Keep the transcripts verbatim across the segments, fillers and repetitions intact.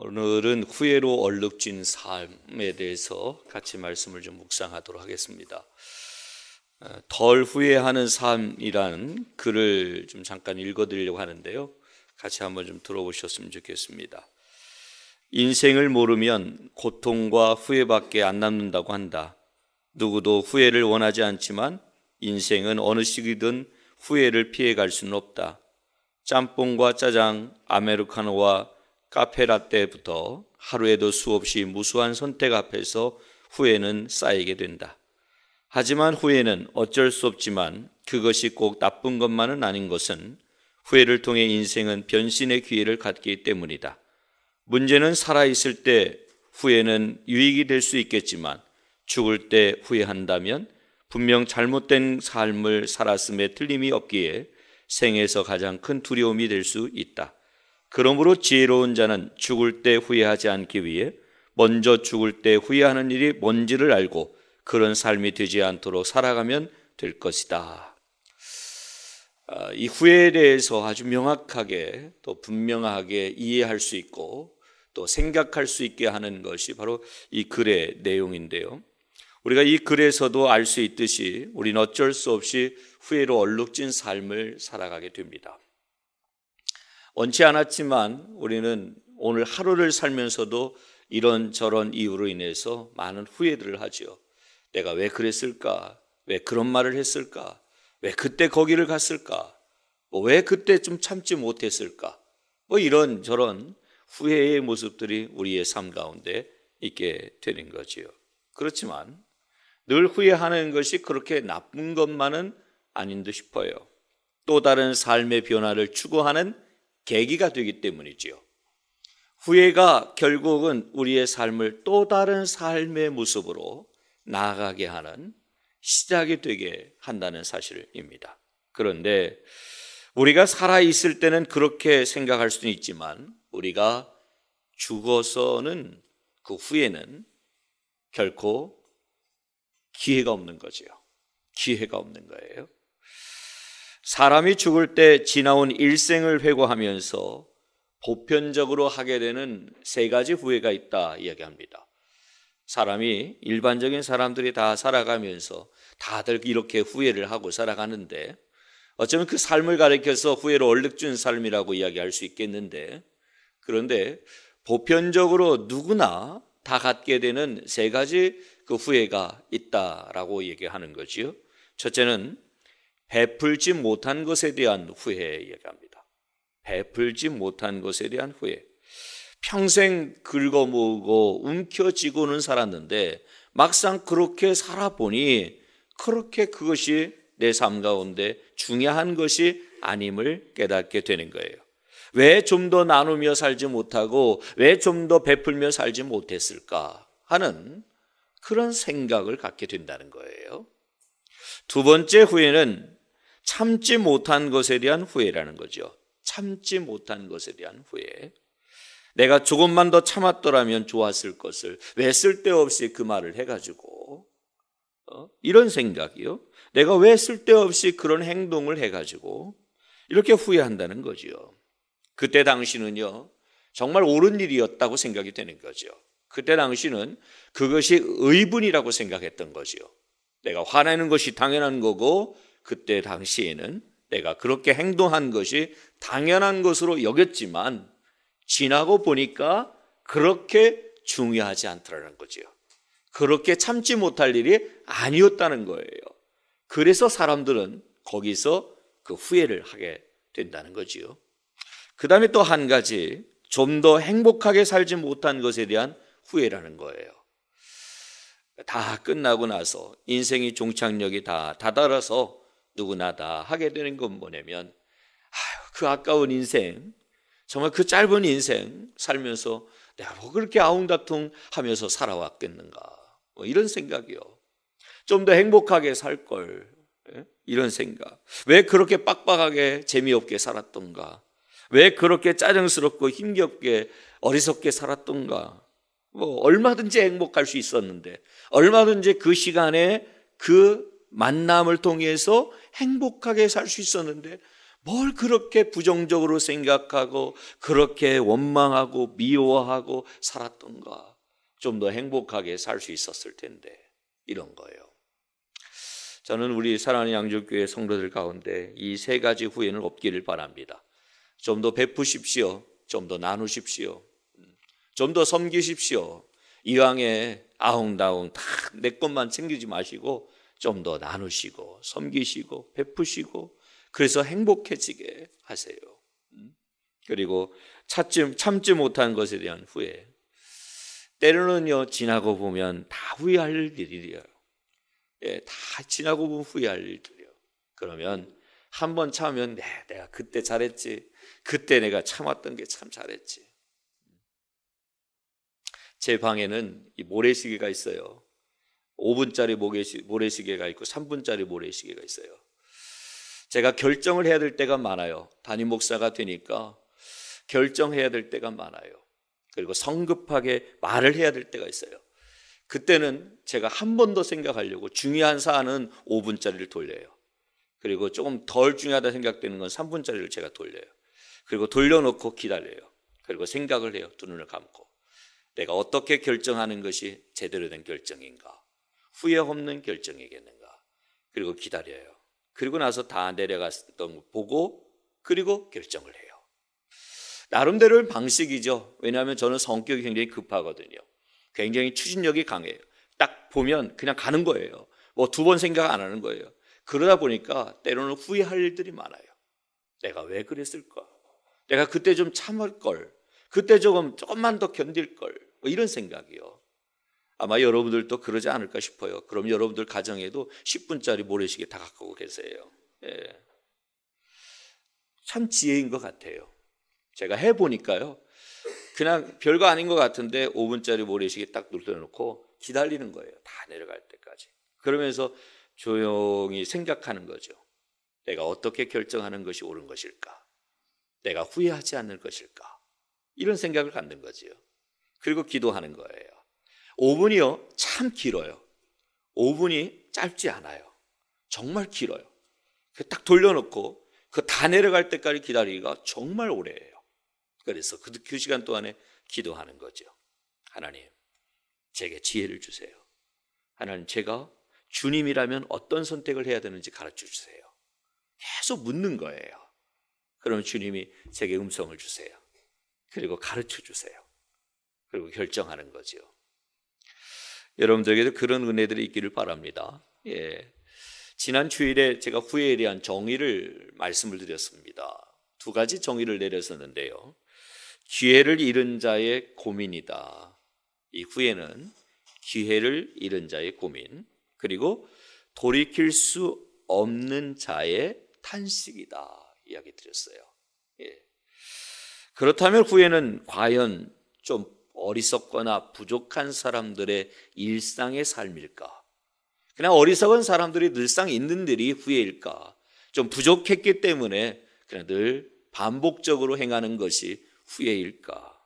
오늘은 후회로 얼룩진 삶에 대해서 같이 말씀을 좀 묵상하도록 하겠습니다. 덜 후회하는 삶이라는 글을 좀 잠깐 읽어드리려고 하는데요, 같이 한번 좀 들어보셨으면 좋겠습니다. 인생을 모르면 고통과 후회밖에 안 남는다고 한다. 누구도 후회를 원하지 않지만 인생은 어느 시기든 후회를 피해갈 수는 없다. 짬뽕과 짜장, 아메리카노와 카페라떼부터 하루에도 수없이 무수한 선택 앞에서 후회는 쌓이게 된다. 하지만 후회는 어쩔 수 없지만 그것이 꼭 나쁜 것만은 아닌 것은 후회를 통해 인생은 변신의 기회를 갖기 때문이다. 문제는 살아있을 때 후회는 유익이 될 수 있겠지만 죽을 때 후회한다면 분명 잘못된 삶을 살았음에 틀림이 없기에 생에서 가장 큰 두려움이 될 수 있다. 그러므로 지혜로운 자는 죽을 때 후회하지 않기 위해 먼저 죽을 때 후회하는 일이 뭔지를 알고 그런 삶이 되지 않도록 살아가면 될 것이다. 이 후회에 대해서 아주 명확하게 또 분명하게 이해할 수 있고 또 생각할 수 있게 하는 것이 바로 이 글의 내용인데요, 우리가 이 글에서도 알 수 있듯이 우리는 어쩔 수 없이 후회로 얼룩진 삶을 살아가게 됩니다. 원치 않았지만 우리는 오늘 하루를 살면서도 이런저런 이유로 인해서 많은 후회들을 하죠. 내가 왜 그랬을까? 왜 그런 말을 했을까? 왜 그때 거기를 갔을까? 뭐 왜 그때 좀 참지 못했을까? 뭐 이런 저런 후회의 모습들이 우리의 삶 가운데 있게 되는 거지요. 그렇지만 늘 후회하는 것이 그렇게 나쁜 것만은 아닌 듯 싶어요. 또 다른 삶의 변화를 추구하는 계기가 되기 때문이지요. 후회가 결국은 우리의 삶을 또 다른 삶의 모습으로 나아가게 하는 시작이 되게 한다는 사실입니다. 그런데 우리가 살아있을 때는 그렇게 생각할 수는 있지만 우리가 죽어서는 그 후회는 결코 기회가 없는 거죠. 기회가 없는 거예요. 사람이 죽을 때 지나온 일생을 회고하면서 보편적으로 하게 되는 세 가지 후회가 있다 이야기합니다. 사람이 일반적인 사람들이 다 살아가면서 다들 이렇게 후회를 하고 살아가는데 어쩌면 그 삶을 가리켜서 후회로 얼룩진 삶이라고 이야기할 수 있겠는데, 그런데 보편적으로 누구나 다 갖게 되는 세 가지 그 후회가 있다라고 얘기하는 거지요. 첫째는 베풀지 못한 것에 대한 후회 얘기합니다. 베풀지 못한 것에 대한 후회. 평생 긁어모으고 움켜쥐고는 살았는데 막상 그렇게 살아보니 그렇게 그것이 내 삶 가운데 중요한 것이 아님을 깨닫게 되는 거예요. 왜 좀 더 나누며 살지 못하고 왜 좀 더 베풀며 살지 못했을까 하는 그런 생각을 갖게 된다는 거예요. 두 번째 후회는 참지 못한 것에 대한 후회라는 거죠. 참지 못한 것에 대한 후회. 내가 조금만 더 참았더라면 좋았을 것을 왜 쓸데없이 그 말을 해가지고 어? 이런 생각이요. 내가 왜 쓸데없이 그런 행동을 해가지고 이렇게 후회한다는 거죠. 그때 당시는요 정말 옳은 일이었다고 생각이 되는 거죠. 그때 당시는 그것이 의분이라고 생각했던 거죠. 내가 화내는 것이 당연한 거고 그때 당시에는 내가 그렇게 행동한 것이 당연한 것으로 여겼지만 지나고 보니까 그렇게 중요하지 않더라는 거죠. 그렇게 참지 못할 일이 아니었다는 거예요. 그래서 사람들은 거기서 그 후회를 하게 된다는 거지요. 그 다음에 또 한 가지, 좀 더 행복하게 살지 못한 것에 대한 후회라는 거예요. 다 끝나고 나서 인생이 종착역이 다 다다라서 누구나 다 하게 되는 건 뭐냐면 아유, 그 아까운 인생, 정말 그 짧은 인생 살면서 내가 뭐 그렇게 아웅다퉁 하면서 살아왔겠는가, 뭐 이런 생각이요. 좀 더 행복하게 살 걸, 이런 생각. 왜 그렇게 빡빡하게 재미없게 살았던가, 왜 그렇게 짜증스럽고 힘겹게 어리석게 살았던가. 뭐 얼마든지 행복할 수 있었는데, 얼마든지 그 시간에 그 만남을 통해서 행복하게 살 수 있었는데 뭘 그렇게 부정적으로 생각하고 그렇게 원망하고 미워하고 살았던가. 좀 더 행복하게 살 수 있었을 텐데, 이런 거예요. 저는 우리 사랑하는 양주교회 성도들 가운데 이 세 가지 후회는 없기를 바랍니다. 좀 더 베푸십시오. 좀 더 나누십시오. 좀 더 섬기십시오. 이왕에 아웅다웅 다 내 것만 챙기지 마시고 좀 더 나누시고 섬기시고 베푸시고 그래서 행복해지게 하세요. 그리고 참지, 참지 못한 것에 대한 후회. 때로는요, 지나고 보면 다 후회할 일이에요. 예, 다 지나고 보면 후회할 일들이에요. 그러면 한 번 참으면 네, 내가 그때 잘했지. 그때 내가 참았던 게 참 잘했지. 제 방에는 이 모래시계가 있어요. 오 분짜리 모래시계가 있고 삼 분짜리 모래시계가 있어요. 제가 결정을 해야 될 때가 많아요. 담임 목사가 되니까 결정해야 될 때가 많아요. 그리고 성급하게 말을 해야 될 때가 있어요. 그때는 제가 한 번 더 생각하려고 중요한 사안은 오 분짜리를 돌려요. 그리고 조금 덜 중요하다 생각되는 건 삼 분짜리를 제가 돌려요. 그리고 돌려놓고 기다려요. 그리고 생각을 해요. 두 눈을 감고. 내가 어떻게 결정하는 것이 제대로 된 결정인가? 후회 없는 결정이겠는가? 그리고 기다려요. 그리고 나서 다 내려갔던 거 보고 그리고 결정을 해요. 나름대로의 방식이죠. 왜냐하면 저는 성격이 굉장히 급하거든요. 굉장히 추진력이 강해요. 딱 보면 그냥 가는 거예요. 뭐 두 번 생각 안 하는 거예요. 그러다 보니까 때로는 후회할 일들이 많아요. 내가 왜 그랬을까? 내가 그때 좀 참을 걸. 그때 조금 조금만 더 견딜 걸. 뭐 이런 생각이요. 아마 여러분들도 그러지 않을까 싶어요. 그럼 여러분들 가정에도 십 분짜리 모래시계 다 갖고 계세요. 예. 참 지혜인 것 같아요. 제가 해보니까요. 그냥 별거 아닌 것 같은데 오 분짜리 모래시계 딱 눌러놓고 기다리는 거예요. 다 내려갈 때까지. 그러면서 조용히 생각하는 거죠. 내가 어떻게 결정하는 것이 옳은 것일까? 내가 후회하지 않을 것일까? 이런 생각을 갖는 거지요. 그리고 기도하는 거예요. 오 분이요, 참 길어요. 오 분이 짧지 않아요. 정말 길어요. 딱 돌려놓고 그 다 내려갈 때까지 기다리기가 정말 오래예요. 그래서 그, 그 시간 동안에 기도하는 거죠. 하나님, 제게 지혜를 주세요. 하나님, 제가 주님이라면 어떤 선택을 해야 되는지 가르쳐 주세요. 계속 묻는 거예요. 그러면 주님이 제게 음성을 주세요. 그리고 가르쳐 주세요. 그리고 결정하는 거죠. 여러분들에게도 그런 은혜들이 있기를 바랍니다. 예. 지난 주일에 제가 후회에 대한 정의를 말씀을 드렸습니다. 두 가지 정의를 내렸었는데요. 기회를 잃은 자의 고민이다. 이 후회는 기회를 잃은 자의 고민, 그리고 돌이킬 수 없는 자의 탄식이다. 이야기 드렸어요. 예. 그렇다면 후회는 과연 좀 어리석거나 부족한 사람들의 일상의 삶일까? 그냥 어리석은 사람들이 늘상 있는 일이 후회일까? 좀 부족했기 때문에 그냥 늘 반복적으로 행하는 것이 후회일까?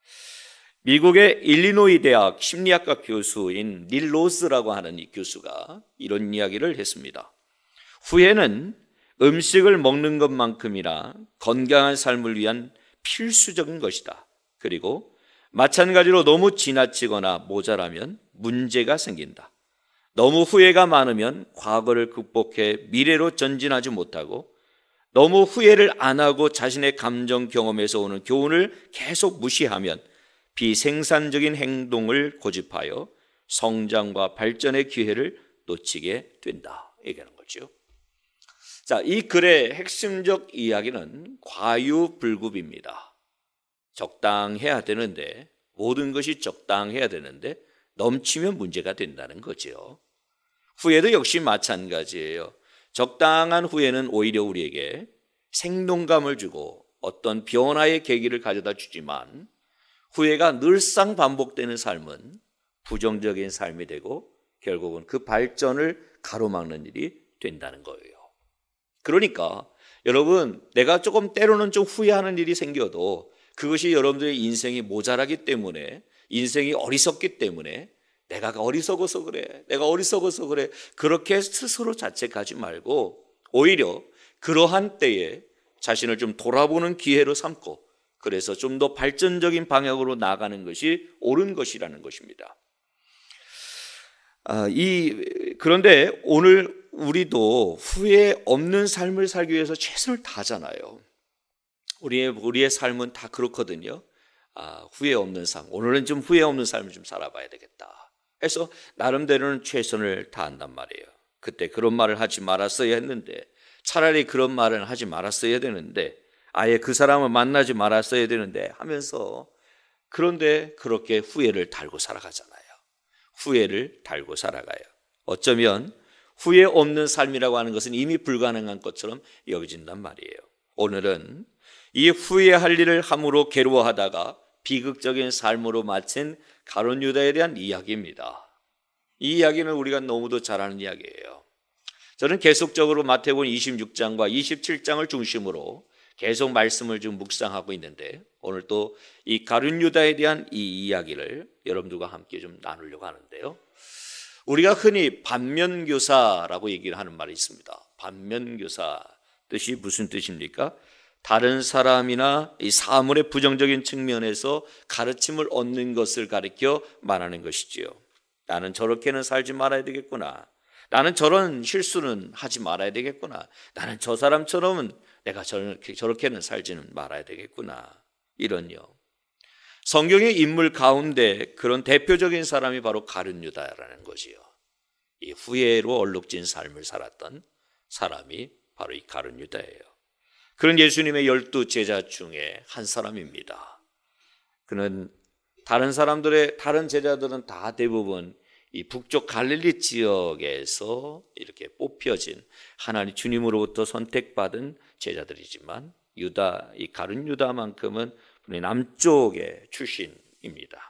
미국의 일리노이 대학 심리학과 교수인 닐 로스라고 하는 이 교수가 이런 이야기를 했습니다. 후회는 음식을 먹는 것만큼이나 건강한 삶을 위한 필수적인 것이다. 그리고 마찬가지로 너무 지나치거나 모자라면 문제가 생긴다. 너무 후회가 많으면 과거를 극복해 미래로 전진하지 못하고 너무 후회를 안 하고 자신의 감정 경험에서 오는 교훈을 계속 무시하면 비생산적인 행동을 고집하여 성장과 발전의 기회를 놓치게 된다. 얘기하는 거죠. 자, 이 글의 핵심적 이야기는 과유불급입니다. 적당해야 되는데, 모든 것이 적당해야 되는데 넘치면 문제가 된다는 거죠. 후회도 역시 마찬가지예요. 적당한 후회는 오히려 우리에게 생동감을 주고 어떤 변화의 계기를 가져다 주지만 후회가 늘상 반복되는 삶은 부정적인 삶이 되고 결국은 그 발전을 가로막는 일이 된다는 거예요. 그러니까 여러분, 내가 조금 때로는 좀 후회하는 일이 생겨도 그것이 여러분들의 인생이 모자라기 때문에, 인생이 어리석기 때문에 내가 어리석어서 그래, 내가 어리석어서 그래, 그렇게 스스로 자책하지 말고 오히려 그러한 때에 자신을 좀 돌아보는 기회로 삼고 그래서 좀 더 발전적인 방향으로 나아가는 것이 옳은 것이라는 것입니다. 아, 이 그런데 오늘 우리도 후회 없는 삶을 살기 위해서 최선을 다하잖아요. 우리의 우리의 삶은 다 그렇거든요. 아, 후회 없는 삶. 오늘은 좀 후회 없는 삶을 좀 살아봐야 되겠다. 해서 나름대로는 최선을 다한단 말이에요. 그때 그런 말을 하지 말았어야 했는데, 차라리 그런 말을 하지 말았어야 되는데, 아예 그 사람을 만나지 말았어야 되는데 하면서, 그런데 그렇게 후회를 달고 살아가잖아요. 후회를 달고 살아가요. 어쩌면 후회 없는 삶이라고 하는 것은 이미 불가능한 것처럼 여겨진단 말이에요. 오늘은 이 후회할 일을 함으로 괴로워하다가 비극적인 삶으로 마친 가룟 유다에 대한 이야기입니다. 이 이야기는 우리가 너무도 잘 아는 이야기예요. 저는 계속적으로 마태복음 이십육 장과 이십칠 장을 중심으로 계속 말씀을 좀 묵상하고 있는데, 오늘 또 이 가룟 유다에 대한 이 이야기를 여러분들과 함께 좀 나누려고 하는데요. 우리가 흔히 반면교사라고 얘기를 하는 말이 있습니다. 반면교사 뜻이 무슨 뜻입니까? 다른 사람이나 이 사물의 부정적인 측면에서 가르침을 얻는 것을 가리켜 말하는 것이지요. 나는 저렇게는 살지 말아야 되겠구나. 나는 저런 실수는 하지 말아야 되겠구나. 나는 저 사람처럼은 내가 저렇게, 저렇게는 살지는 말아야 되겠구나. 이런요. 성경의 인물 가운데 그런 대표적인 사람이 바로 가룟 유다라는 것이요. 이 후회로 얼룩진 삶을 살았던 사람이 바로 이 가룟 유다예요. 그는 예수님의 열두 제자 중에 한 사람입니다. 그는 다른 사람들의 다른 제자들은 다 대부분 이 북쪽 갈릴리 지역에서 이렇게 뽑혀진 하나님 주님으로부터 선택받은 제자들이지만 유다 이 가룟 유다만큼은 남쪽의 출신입니다.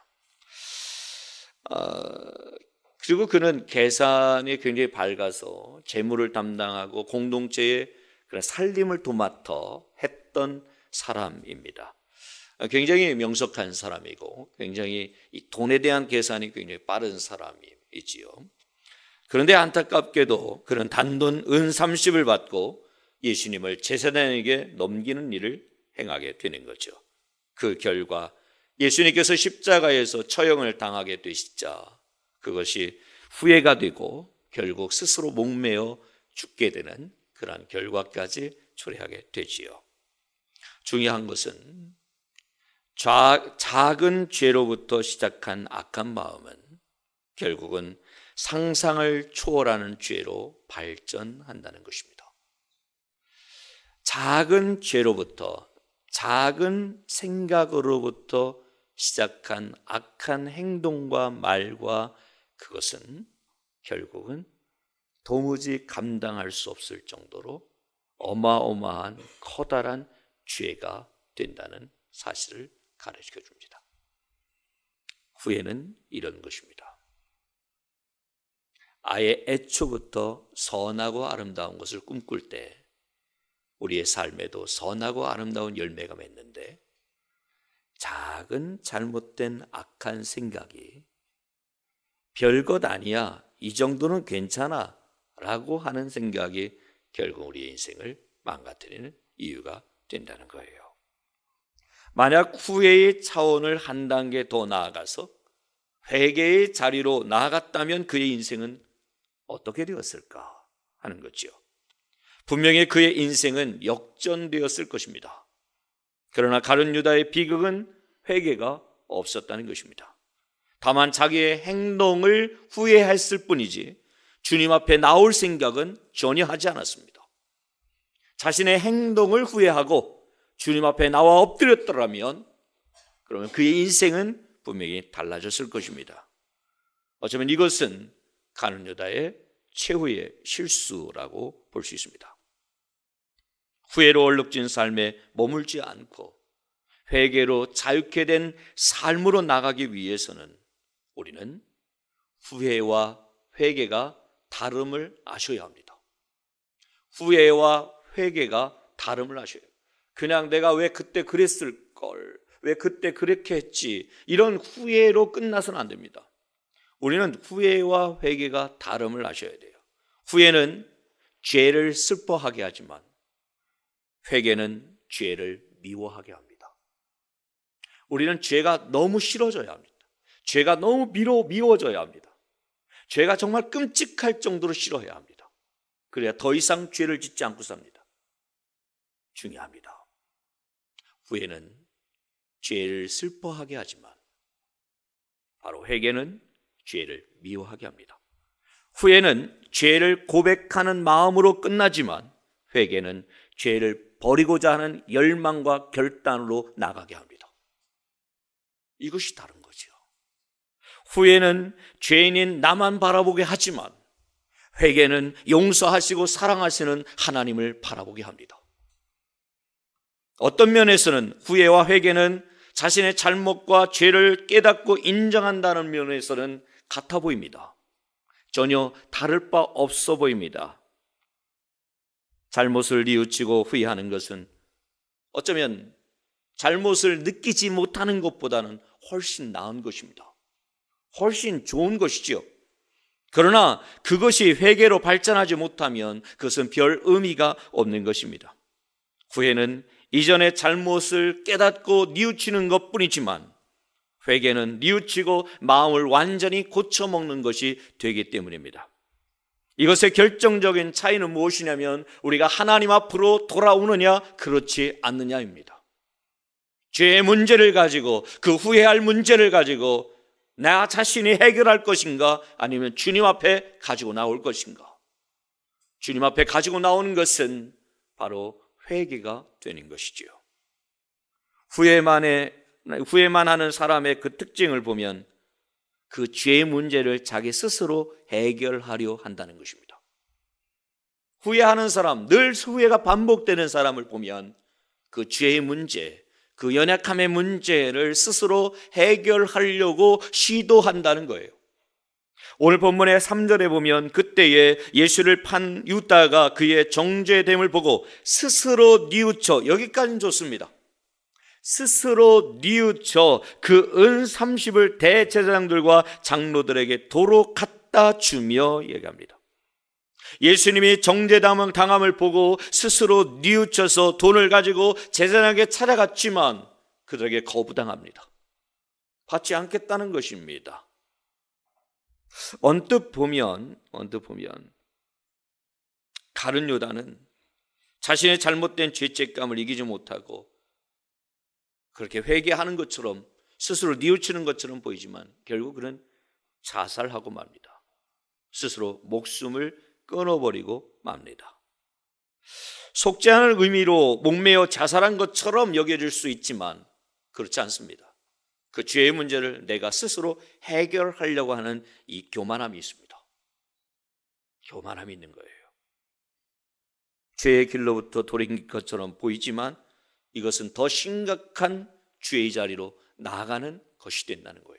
어, 그리고 그는 계산이 굉장히 밝아서 재물을 담당하고 공동체의 그런 살림을 도맡아 했던 사람입니다. 굉장히 명석한 사람이고 굉장히 이 돈에 대한 계산이 굉장히 빠른 사람이지요. 그런데 안타깝게도 그는 단돈 은 삼십을 받고 예수님을 제사장에게 넘기는 일을 행하게 되는 거죠. 그 결과 예수님께서 십자가에서 처형을 당하게 되시자 그것이 후회가 되고 결국 스스로 목매어 죽게 되는 그러한 결과까지 초래하게 되지요. 중요한 것은 자, 작은 죄로부터 시작한 악한 마음은 결국은 상상을 초월하는 죄로 발전한다는 것입니다. 작은 죄로부터, 작은 생각으로부터 시작한 악한 행동과 말과 그것은 결국은 도무지 감당할 수 없을 정도로 어마어마한 커다란 죄가 된다는 사실을 가르쳐 줍니다. 후회는 이런 것입니다. 아예 애초부터 선하고 아름다운 것을 꿈꿀 때 우리의 삶에도 선하고 아름다운 열매가 맺는데, 작은 잘못된 악한 생각이 별것 아니야, 이 정도는 괜찮아 라고 하는 생각이 결국 우리의 인생을 망가뜨리는 이유가 된다는 거예요. 만약 후회의 차원을 한 단계 더 나아가서 회개의 자리로 나아갔다면 그의 인생은 어떻게 되었을까 하는 거죠. 분명히 그의 인생은 역전되었을 것입니다. 그러나 가룟 유다의 비극은 회개가 없었다는 것입니다. 다만 자기의 행동을 후회했을 뿐이지 주님 앞에 나올 생각은 전혀 하지 않았습니다. 자신의 행동을 후회하고 주님 앞에 나와 엎드렸더라면 그러면 그의 인생은 분명히 달라졌을 것입니다. 어쩌면 이것은 가룟 유다의 최후의 실수라고 볼 수 있습니다. 후회로 얼룩진 삶에 머물지 않고 회개로 자유케 된 삶으로 나가기 위해서는 우리는 후회와 회개가 다름을 아셔야 합니다. 후회와 회개가 다름을 아셔야 해요. 그냥 내가 왜 그때 그랬을 걸, 왜 그때 그렇게 했지, 이런 후회로 끝나서는 안 됩니다. 우리는 후회와 회개가 다름을 아셔야 돼요. 후회는 죄를 슬퍼하게 하지만 회개는 죄를 미워하게 합니다. 우리는 죄가 너무 싫어져야 합니다. 죄가 너무 미워, 미워져야 합니다. 죄가 정말 끔찍할 정도로 싫어해야 합니다. 그래야 더 이상 죄를 짓지 않고 삽니다. 중요합니다. 후회는 죄를 슬퍼하게 하지만 바로 회개는 죄를 미워하게 합니다. 후회는 죄를 고백하는 마음으로 끝나지만 회개는 죄를 버리고자 하는 열망과 결단으로 나가게 합니다. 이것이 다른 거죠. 후회는 죄인인 나만 바라보게 하지만 회개는 용서하시고 사랑하시는 하나님을 바라보게 합니다. 어떤 면에서는 후회와 회개는 자신의 잘못과 죄를 깨닫고 인정한다는 면에서는 같아 보입니다. 전혀 다를 바 없어 보입니다. 잘못을 뉘우치고 후회하는 것은 어쩌면 잘못을 느끼지 못하는 것보다는 훨씬 나은 것입니다. 훨씬 좋은 것이지요. 그러나 그것이 회개로 발전하지 못하면 그것은 별 의미가 없는 것입니다. 후회는 이전의 잘못을 깨닫고 뉘우치는 것뿐이지만 회개는 뉘우치고 마음을 완전히 고쳐먹는 것이 되기 때문입니다. 이것의 결정적인 차이는 무엇이냐면 우리가 하나님 앞으로 돌아오느냐 그렇지 않느냐입니다. 죄의 문제를 가지고 그 후회할 문제를 가지고 나 자신이 해결할 것인가 아니면 주님 앞에 가지고 나올 것인가. 주님 앞에 가지고 나오는 것은 바로 회개가 되는 것이지요. 후회만에, 후회만 하는 사람의 그 특징을 보면 그 죄의 문제를 자기 스스로 해결하려 한다는 것입니다. 후회하는 사람, 늘 후회가 반복되는 사람을 보면 그 죄의 문제, 그 연약함의 문제를 스스로 해결하려고 시도한다는 거예요. 오늘 본문의 삼 절에 보면 그때에 예수를 판 유다가 그의 정죄됨을 보고 스스로 뉘우쳐, 여기까지는 좋습니다. 스스로 뉘우쳐 그 은 삼십을 대제사장들과 장로들에게 도로 갖다 주며 얘기합니다. 예수님이 정죄당함을 당함을 보고 스스로 뉘우쳐서 돈을 가지고 제사장에게 찾아갔지만 그들에게 거부당합니다. 받지 않겠다는 것입니다. 언뜻 보면 언뜻 보면 가룟 유다는 자신의 잘못된 죄책감을 이기지 못하고 그렇게 회개하는 것처럼 스스로 뉘우치는 것처럼 보이지만 결국 그는 자살하고 맙니다. 스스로 목숨을 끊어버리고 맙니다. 속지 않은 의미로 목매어 자살한 것처럼 여겨질 수 있지만 그렇지 않습니다. 그 죄의 문제를 내가 스스로 해결하려고 하는 이 교만함이 있습니다. 교만함이 있는 거예요. 죄의 길로부터 돌이킨 것처럼 보이지만 이것은 더 심각한 죄의 자리로 나아가는 것이 된다는 거예요.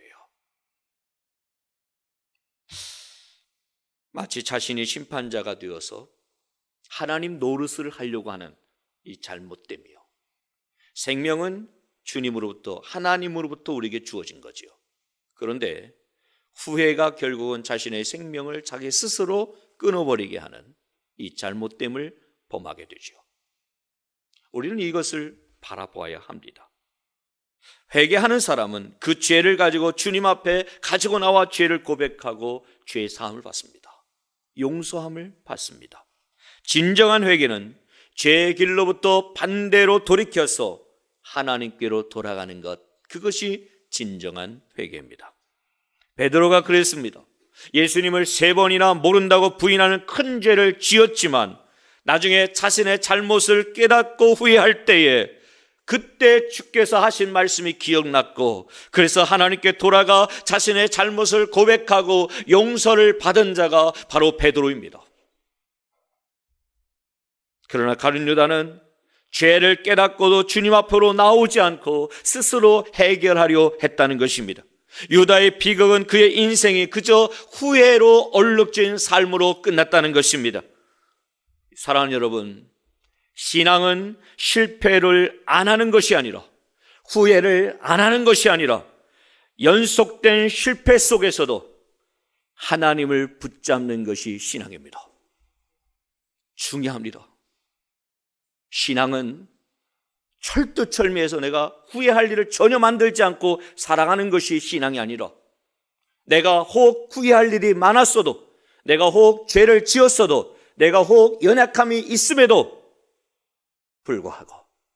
마치 자신이 심판자가 되어서 하나님 노릇을 하려고 하는 이 잘못됨이요. 생명은 주님으로부터, 하나님으로부터 우리에게 주어진 거지요. 그런데 후회가 결국은 자신의 생명을 자기 스스로 끊어버리게 하는 이 잘못됨을 범하게 되죠. 우리는 이것을 바라보아야 합니다. 회개하는 사람은 그 죄를 가지고 주님 앞에 가지고 나와 죄를 고백하고 죄의 사함을 받습니다. 용서함을 받습니다. 진정한 회개는 죄의 길로부터 반대로 돌이켜서 하나님께로 돌아가는 것, 그것이 진정한 회개입니다. 베드로가 그랬습니다. 예수님을 세 번이나 모른다고 부인하는 큰 죄를 지었지만 나중에 자신의 잘못을 깨닫고 후회할 때에 그때 주께서 하신 말씀이 기억났고 그래서 하나님께 돌아가 자신의 잘못을 고백하고 용서를 받은 자가 바로 베드로입니다. 그러나 가룟 유다는 죄를 깨닫고도 주님 앞으로 나오지 않고 스스로 해결하려 했다는 것입니다. 유다의 비극은 그의 인생이 그저 후회로 얼룩진 삶으로 끝났다는 것입니다. 사랑하는 여러분, 신앙은 실패를 안 하는 것이 아니라 후회를 안 하는 것이 아니라 연속된 실패 속에서도 하나님을 붙잡는 것이 신앙입니다. 중요합니다. 신앙은 철두철미해서 내가 후회할 일을 전혀 만들지 않고 살아가는 것이 신앙이 아니라, 내가 혹 후회할 일이 많았어도, 내가 혹 죄를 지었어도, 내가 혹 연약함이 있음에도 불구하고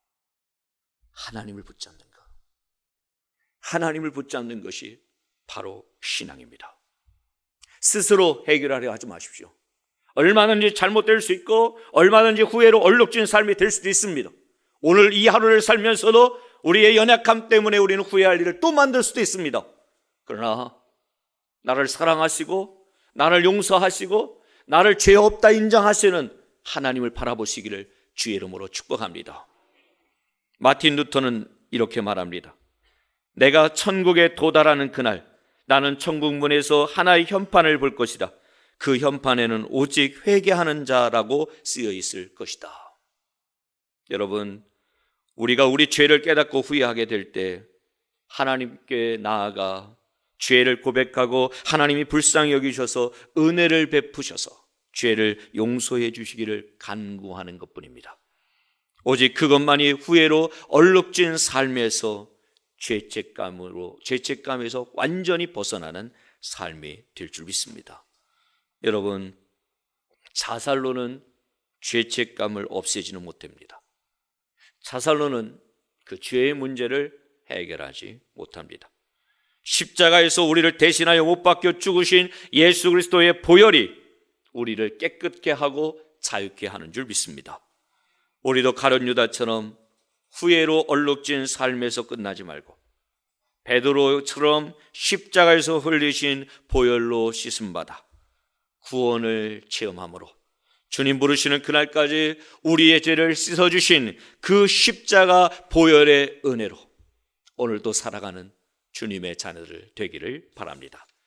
하나님을 붙잡는 것, 하나님을 붙잡는 것이 바로 신앙입니다. 스스로 해결하려 하지 마십시오. 얼마든지 잘못될 수 있고 얼마든지 후회로 얼룩진 삶이 될 수도 있습니다. 오늘 이 하루를 살면서도 우리의 연약함 때문에 우리는 후회할 일을 또 만들 수도 있습니다. 그러나 나를 사랑하시고 나를 용서하시고 나를 죄 없다 인정하시는 하나님을 바라보시기를 주의 이름으로 축복합니다. 마틴 루터는 이렇게 말합니다. 내가 천국에 도달하는 그날 나는 천국 문에서 하나의 현판을 볼 것이다. 그 현판에는 오직 회개하는 자라고 쓰여 있을 것이다. 여러분, 우리가 우리 죄를 깨닫고 후회하게 될 때 하나님께 나아가 죄를 고백하고 하나님이 불쌍히 여기셔서 은혜를 베푸셔서 죄를 용서해 주시기를 간구하는 것뿐입니다. 오직 그것만이 후회로 얼룩진 삶에서 죄책감으로 죄책감에서 완전히 벗어나는 삶이 될 줄 믿습니다. 여러분, 자살로는 죄책감을 없애지는 못합니다. 자살로는 그 죄의 문제를 해결하지 못합니다. 십자가에서 우리를 대신하여 못 박혀 죽으신 예수 그리스도의 보혈이 우리를 깨끗게 하고 자유케 하는 줄 믿습니다. 우리도 가룟 유다처럼 후회로 얼룩진 삶에서 끝나지 말고 베드로처럼 십자가에서 흘리신 보혈로 씻음받아 구원을 체험함으로 주님 부르시는 그날까지 우리의 죄를 씻어주신 그 십자가 보혈의 은혜로 오늘도 살아가는 주님의 자녀들 되기를 바랍니다.